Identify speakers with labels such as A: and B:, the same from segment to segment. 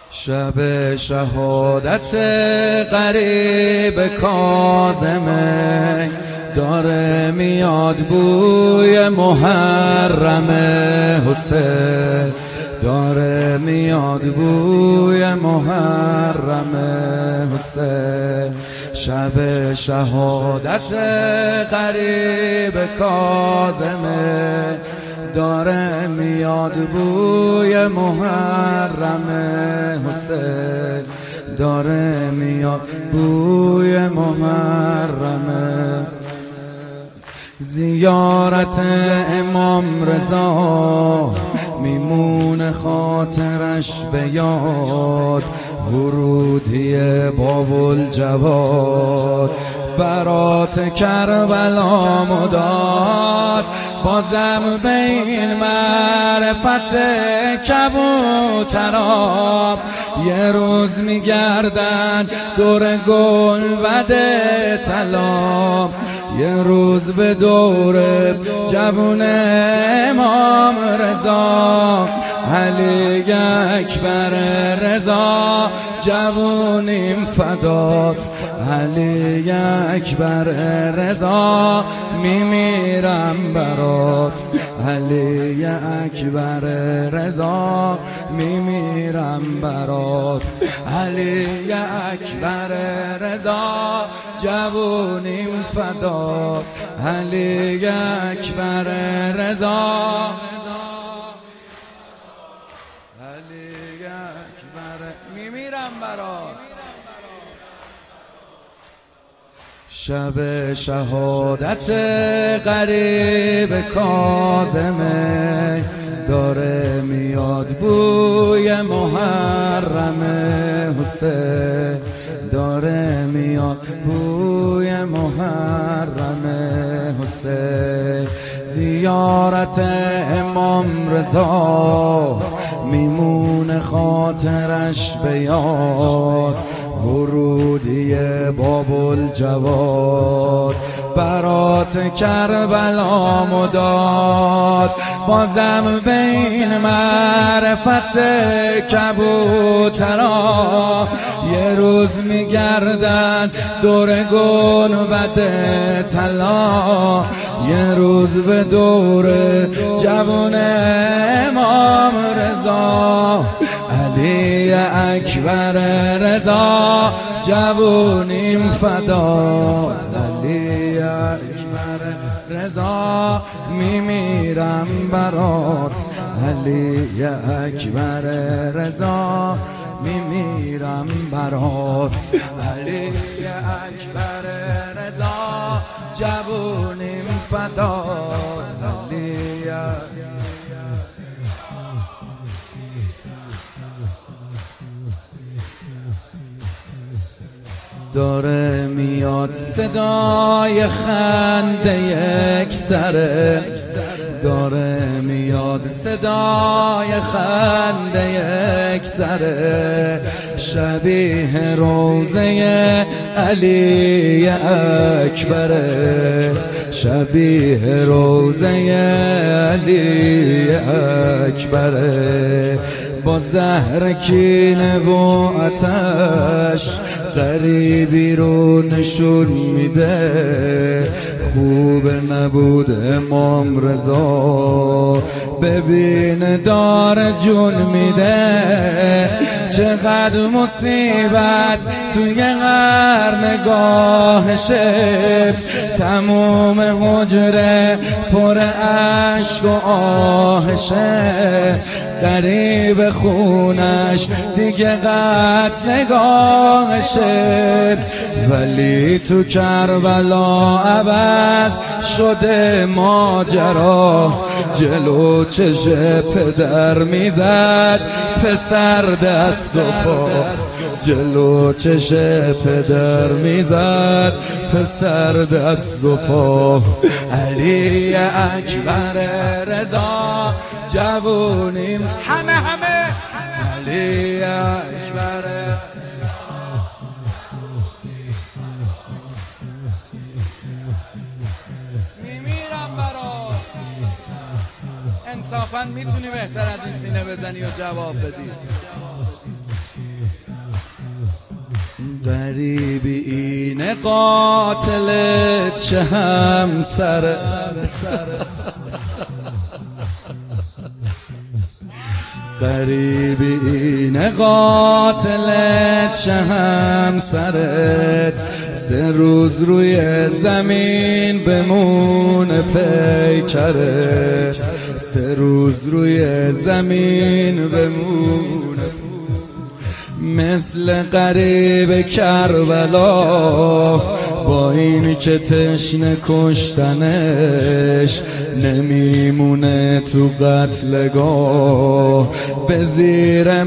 A: شب شهادت قریب کاظمه، داره میاد بوی محرم حسین، داره میاد بوی محرم حسین. شب شهادت قریب کاظمه، داره میاد بوی محرم حسین، داره میاد بوی محرم. زیارت امام رضا میمون خاطرش به یاد، ورودی باب الجواد برات کربلا مداد. بازم بین معرفت کبوتراب یه روز میگردن دور گلبد طلا، یه روز به دور جوون امام رضا، علی اکبر رضا جوونیم فدات، علی اکبر رضا میمیرم برات، علی اکبر رضا میمیرم برات، علی اکبر رضا جوونیم فدات، علی اکبر رضا، علی اکبر میمیرم برات. شب شهادت قریب کاظمه، داره میاد بوی محرم حسین، داره میاد بوی محرم حسین. زیارت امام رضا میمون خاطرش به یاد، ورودی باب الجواد برات کربلا مداد. بازم بین معرفت کبوترا یه روز میگردن دور گنبد طلا، یه روز به دور جوون امام رضا، علی اکبر رضا جوونیم فدات، علی اکبر رضا میمیرم برات، علی اکبر رضا میمیرم برات، علی اکبر رضا جوونیم فدات، علی داره میاد صدای خنده یک سره، داره میاد صدای خنده یک سره، شبیه روزه علی اکبره، شبیه روزه علی اکبره. با زهر کینه و آتش غریبی رو نشون میده، خوب نبود امام رضا، ببین دار جون میده. چقدر مصیبت توی قرنگاهشه، تموم حجره پر عشق و آهشه، قریب خونش دیگه قتلگاهشه. ولی تو کربلا عوض شده ماجرا، جلو چش پدر میزد پسر دست و پا، جلو چش پدر میزد پسر دست و پا، علی اکبر رضا جوونیم همه علی اکبر. میمیرم برات. انصافا میتونی بهتر از این سینه بزنی و جواب بدی. غریبی اینه قاتلت چه همسره، غریبی اینه قاتلت چه همسرت، 3 روز روی زمین بمونه پیکرت، 3 روز روی زمین بمونه. مثل غریب کربلا با این که تشنه کشتنش، نمیمونه تو قتلگاه به زیر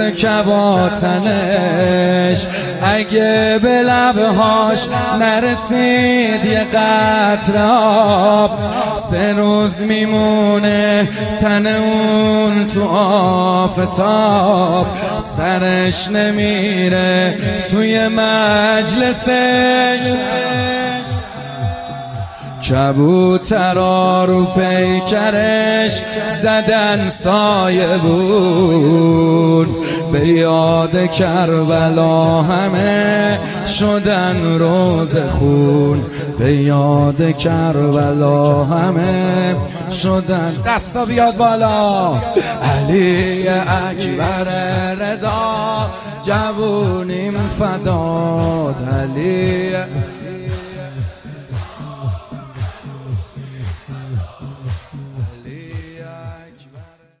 A: مرکباتنش. اگه به لبهاش نرسید یه قطره آب، 3 روز میمونه تن اون تو آفتاب. سرش نمیره توی مجلسش، کبوترا رو پیکرش زدن سایه بود. به یاد کربلا همه شدن روز خون، به یاد کربلا همه شدن. دستا بیاد بالا. علی اکبر رضا جوونیم فدات، علی